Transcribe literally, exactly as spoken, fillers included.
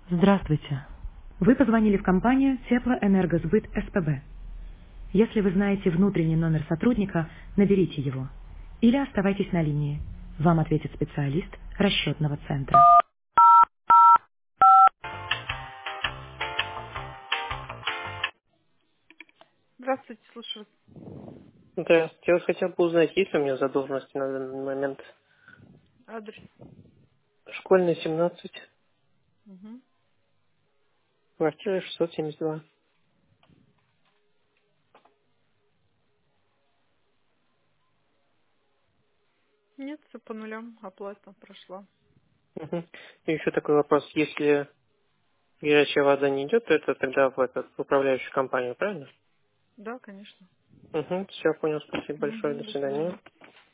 Здравствуйте. Вы позвонили в компанию Теплоэнергосбыт СПБ. Если вы знаете внутренний номер сотрудника, наберите его. Или оставайтесь на линии. Вам ответит специалист расчетного центра. Здравствуйте, слушаю вас. Здравствуйте. Я вот хотел бы узнать, есть ли у меня задолженности на данный момент. Адрес. Школьная, семнадцать, Мгм. квартира шестьсот семьдесят два. Нет, все по нулям, оплата прошла. Угу. И еще такой вопрос. Если горячая вода не идет, то это тогда в, этот, в управляющую компанию, правильно? Да, конечно. Угу. Все, понял. Спасибо большое. Мгм, До до свидания. свидания.